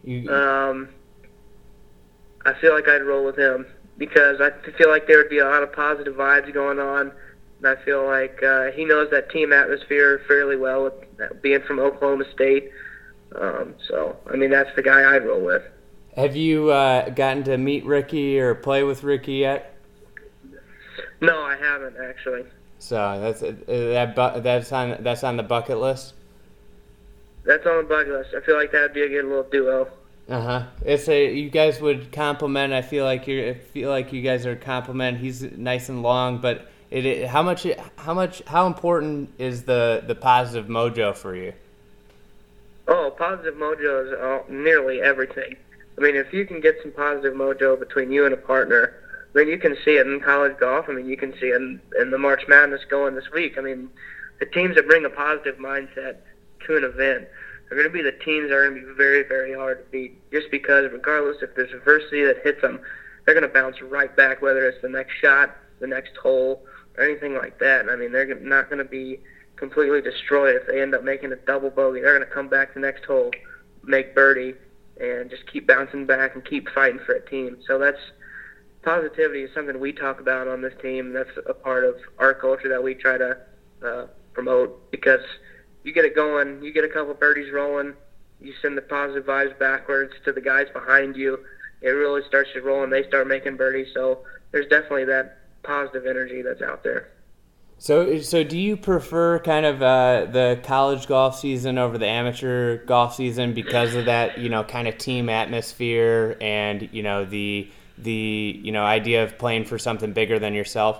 I feel like I'd roll with him, because I feel like there would be a lot of positive vibes going on, and I feel like he knows that team atmosphere fairly well, with being from Oklahoma State. So, I mean, that's the guy I'd roll with. Have you gotten to meet Ricky or play with Ricky yet? No, I haven't, actually. So that's on the bucket list? That's on the bucket list. I feel like that would be a good little duo. You guys would complement. I feel like you guys are complement. He's nice and long, but how important is the positive mojo for you? Oh, positive mojo is nearly everything. I mean, if you can get some positive mojo between you and a partner, I mean, you can see it in college golf. I mean, you can see it in the March Madness going this week. I mean, the teams that bring a positive mindset to an event are going to be the teams that are going to be very, very hard to beat, just because regardless if there's adversity that hits them, they're going to bounce right back, whether it's the next shot, the next hole, or anything like that. I mean, they're not going to be completely destroyed if they end up making a double bogey. They're going to come back the next hole, make birdie, and just keep bouncing back and keep fighting for a team. So positivity is something we talk about on this team. That's a part of our culture that we try to promote, because you get it going, you get a couple birdies rolling, you send the positive vibes backwards to the guys behind you, it really starts to roll and they start making birdies. So there's definitely that positive energy that's out there. So do you prefer kind of the college golf season over the amateur golf season because of that, kind of team atmosphere and, the idea of playing for something bigger than yourself?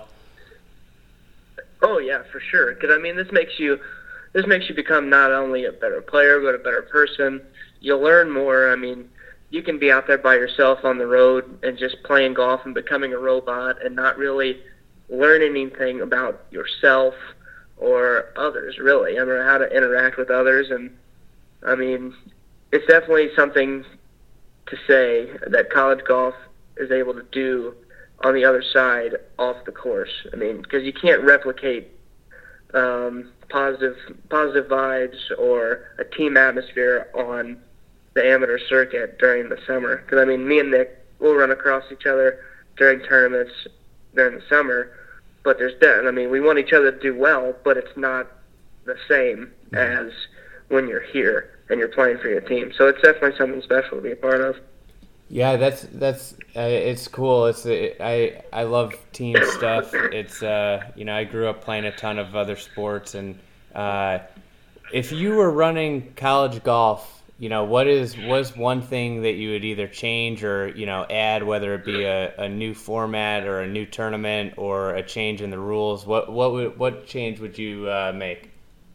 Oh yeah, for sure. Because I mean, this makes you become not only a better player but a better person. You'll learn more. I mean, you can be out there by yourself on the road and just playing golf and becoming a robot and not really learn anything about yourself or others, really. I mean, how to interact with others. And I mean, it's definitely something to say that college golf is able to do on the other side off the course. I mean, because you can't replicate positive vibes or a team atmosphere on the amateur circuit during the summer. Because, I mean, me and Nick will run across each other during tournaments during the summer, but we want each other to do well, but it's not the same as when you're here and you're playing for your team. So it's definitely something special to be a part of. Yeah, that's it's cool. I love team stuff. It's I grew up playing a ton of other sports, and if you were running college golf what's one thing that you would either change or, add, whether it be a new format or a new tournament or a change in the rules? What change would you make?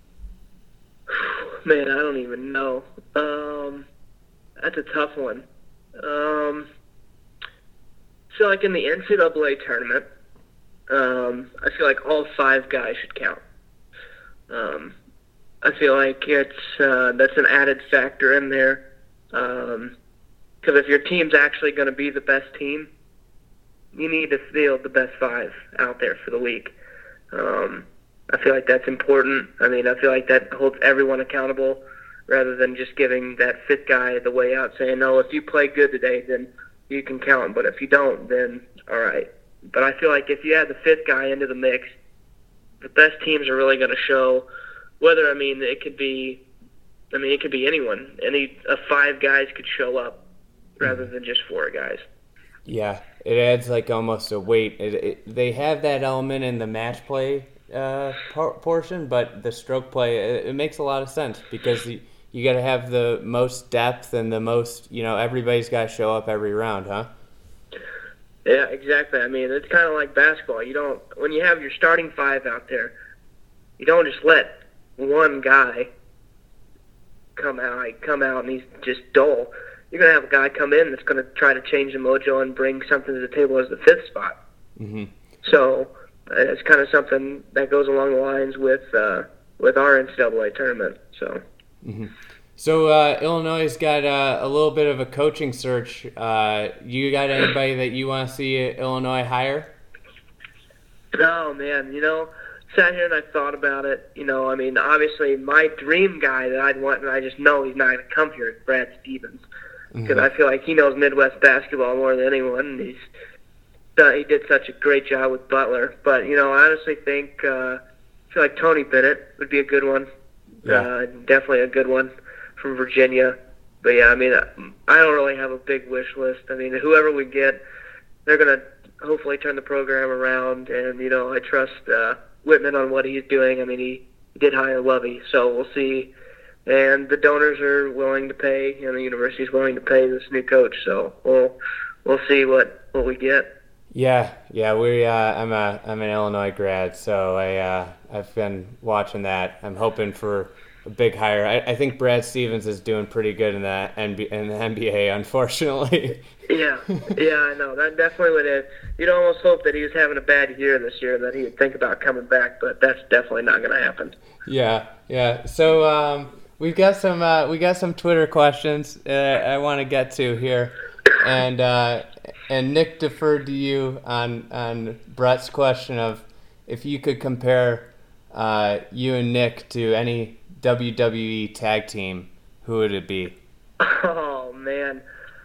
Man, I don't even know. That's a tough one. So like in the NCAA tournament, I feel like all 5 guys should count. I feel like that's an added factor in there. Because if your team's actually going to be the best team, you need to field the best 5 out there for the week. I feel like that's important. I mean, I feel like that holds everyone accountable rather than just giving that 5th guy the way out, saying, no, if you play good today, then you can count, but if you don't, then all right. But I feel like if you add the 5th guy into the mix, the best teams are really going to show whether, it could be anyone. Any of 5 guys could show up rather than just 4 guys. Yeah, it adds like almost a weight. They have that element in the match play portion, but the stroke play, it makes a lot of sense because you got to have the most depth and the most, everybody's got to show up every round, huh? Yeah, exactly. It's kind of like basketball. When you have your starting 5 out there, you don't just let one guy come out and he's just dull. You're going to have a guy come in that's going to try to change the mojo and bring something to the table as the 5th spot. Mm-hmm. So it's kind of something that goes along the lines with our NCAA tournament. So. Mm-hmm. So Illinois has got a little bit of a coaching search. You got anybody that you want to see Illinois hire? Oh, man. Sat here and I thought about it. Obviously my dream guy that I'd want, and I just know he's not going to come here, is Brad Stevens. Because I feel like he knows Midwest basketball more than anyone. And he did such a great job with Butler. But, I honestly think I feel like Tony Bennett would be a good one. Yeah. Definitely a good one from Virginia. But, yeah, I don't really have a big wish list. Whoever we get, they're going to hopefully turn the program around. And, I trust Whitman on what he's doing. He did hire Lovey, so we'll see. And the donors are willing to pay, the university's willing to pay this new coach. So we'll see what we get. Yeah. I'm an Illinois grad, so I've been watching that. I'm hoping for a big hire. I think Brad Stevens is doing pretty good in the NBA, unfortunately. Yeah, I know. That definitely would. You'd almost hope that he was having a bad year this year, that he would think about coming back, but that's definitely not going to happen. Yeah. So we got some Twitter questions I want to get to here, and Nick deferred to you on Brett's question of if you could compare you and Nick to any WWE tag team, who would it be? Oh, man.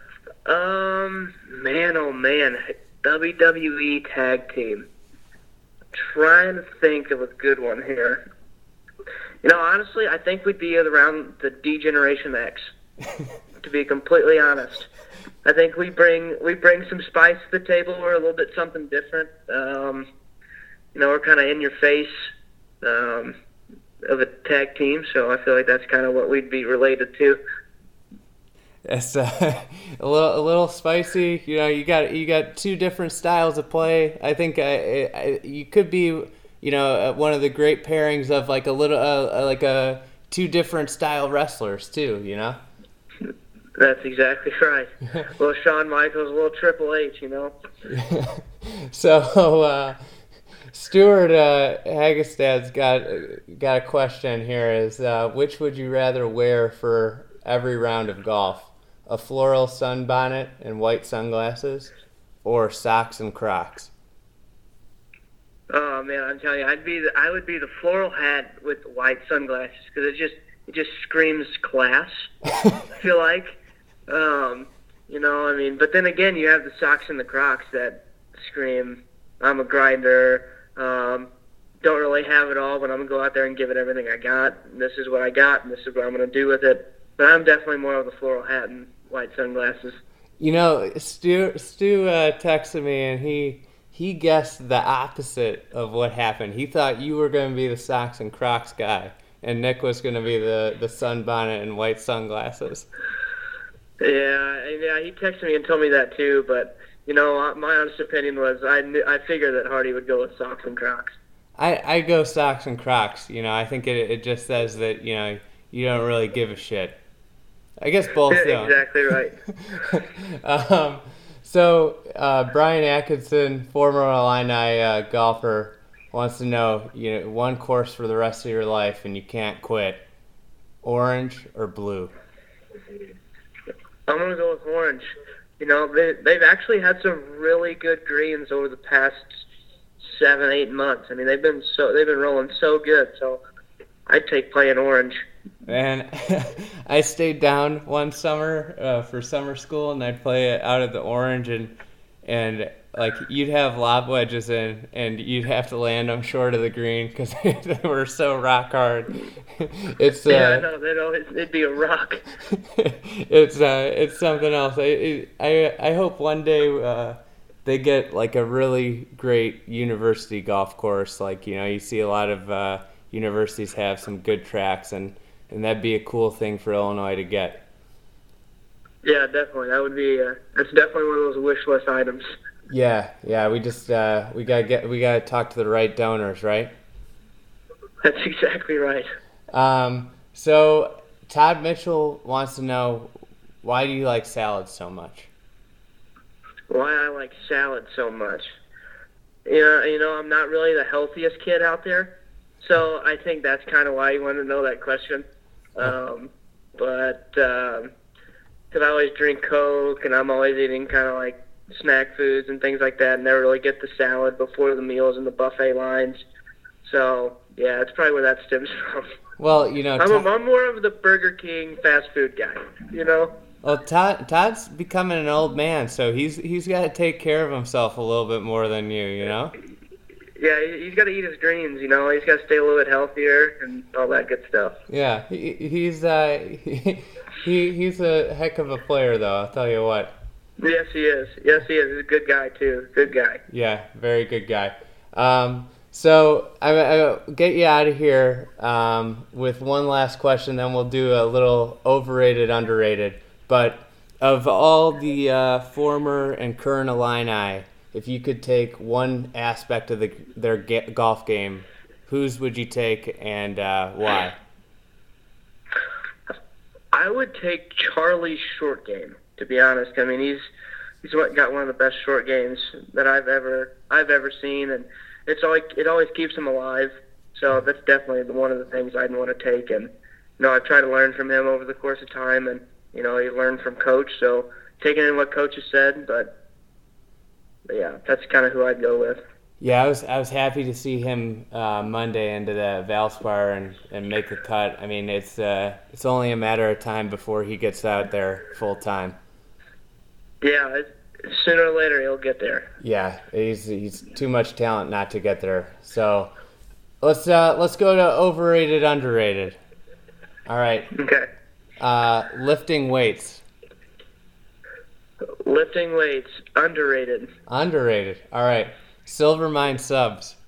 Man. WWE tag team. Trying to think of a good one here. Honestly, I think we'd be around the D-Generation X, to be completely honest. I think we bring some spice to the table. We're a little bit something different. We're kind of in your face of a tag team, so I feel like that's kind of what we'd be related to. It's a little spicy. You got 2 different styles of play. I think you could be, one of the great pairings of like a little 2 different style wrestlers too. That's exactly right. Little Shawn Michaels, a little Triple H. So Stuart Hagestad's got a question here. Is which would you rather wear for every round of golf? A floral sunbonnet and white sunglasses, or socks and Crocs? Oh man, I'm telling you, I would be the floral hat with the white sunglasses because it just screams class. I feel like, But then again, you have the socks and the Crocs that scream, I'm a grinder. Don't really have it all, but I'm gonna go out there and give it everything I got. And this is what I got, and this is what I'm gonna do with it. But I'm definitely more of the floral hat and white sunglasses. Stu texted me, and he guessed the opposite of what happened. He thought you were going to be the socks and Crocs guy, and Nick was going to be the sunbonnet and white sunglasses. Yeah, he texted me and told me that too. But my honest opinion was I figured that Hardy would go with socks and Crocs. I go socks and Crocs. I think it just says that you don't really give a shit. I guess both don't. Exactly right. So Brian Atkinson, former Illini golfer, wants to know, one course for the rest of your life and you can't quit. Orange or blue? I'm gonna go with orange. They've actually had some really good greens over the past 7-8 months. I mean, they've been rolling so good. So I'd take playing orange. Man, I stayed down one summer for summer school, and I'd play it out of the orange, and like you'd have lob wedges in, and you'd have to land them short of the green because they were so rock hard. I know it'd be a rock. It's something else. I hope one day they get like a really great university golf course. Like you see a lot of universities have some good tracks, and that'd be a cool thing for Illinois to get. Yeah, definitely. That would be. That's definitely one of those wish list items. Yeah. We just we gotta talk to the right donors, right? That's exactly right. So Todd Mitchell wants to know, why do you like salad so much? Why I like salad so much? I'm not really the healthiest kid out there, so I think that's kind of why you want to know that question. But because I always drink Coke and I'm always eating kind of like snack foods and things like that, and never really get the salad before the meals and the buffet lines. So yeah, that's probably where that stems from. Well, I'm more of the Burger King fast food guy. Well, Todd's becoming an old man, so he's got to take care of himself a little bit more than you. Yeah, he's got to eat his greens. He's got to stay a little bit healthier and all that good stuff. Yeah, he's a heck of a player, though. I'll tell you what. Yes, he is. He's a good guy too. Good guy. Yeah, very good guy. So I'll get you out of here with one last question, then we'll do a little overrated, underrated. But of all the former and current Illini, if you could take one aspect of their golf game, whose would you take and why? I would take Charlie's short game, to be honest. I mean, he's got one of the best short games that I've ever seen, and it always keeps him alive. So that's definitely one of the things I'd want to take. And I've tried to learn from him over the course of time, and he learned from Coach. So taking in what Coach has said, but yeah, that's kind of who I'd go with. Yeah, I was happy to see him Monday into the Valspar and make the cut. I mean, it's only a matter of time before he gets out there full time. Yeah, sooner or later he'll get there. Yeah, he's too much talent not to get there. So let's go to overrated, underrated. All right. Okay. Lifting weights. Lifting weights, underrated. Underrated. All right. Silvermine subs.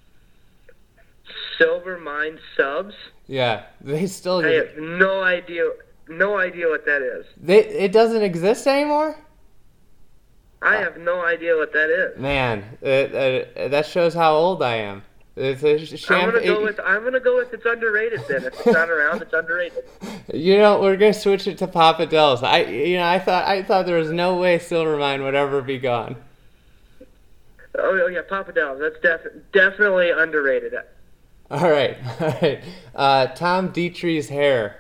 Silvermine subs? Yeah, they still. I have no idea what that is. It doesn't exist anymore? I have no idea what that is. Man, that shows how old I am. It's a I'm gonna go with it's underrated then. If it's not around, it's underrated. We're gonna switch it to Papa Del's. I thought there was no way Silvermine would ever be gone. Oh yeah, Papa Del's. That's definitely underrated. All right. Tom Dietrich's hair.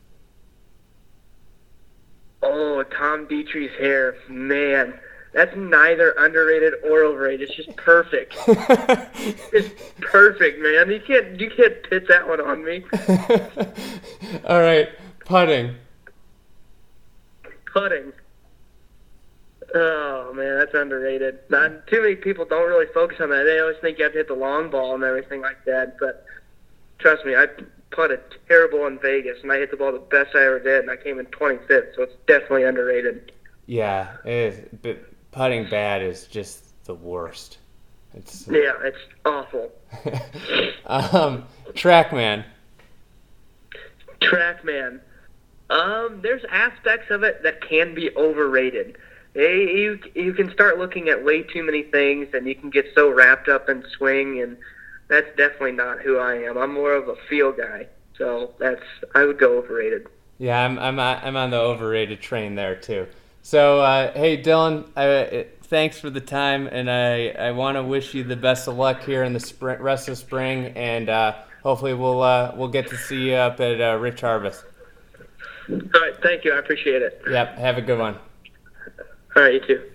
Oh, Tom Dietrich's hair, man. That's neither underrated or overrated. It's just perfect. It's perfect, man. You can't pit that one on me. All right, putting. Oh man, that's underrated. Not too many people don't really focus on that. They always think you have to hit the long ball and everything like that. But trust me, I putted terrible in Vegas, and I hit the ball the best I ever did, and I came in 25th. So it's definitely underrated. Yeah, it is. But putting bad is just the worst. Yeah, it's awful. TrackMan. TrackMan. There's aspects of it that can be overrated. You can start looking at way too many things, and you can get so wrapped up in swing, and that's definitely not who I am. I'm more of a feel guy, so I would go overrated. Yeah, I'm on the overrated train there too. So hey Dylan, thanks for the time, and I want to wish you the best of luck here in the rest of spring, and hopefully we'll get to see you up at Rich Harvest. All right, thank you. I appreciate it. Yep, have a good one. All right, you too.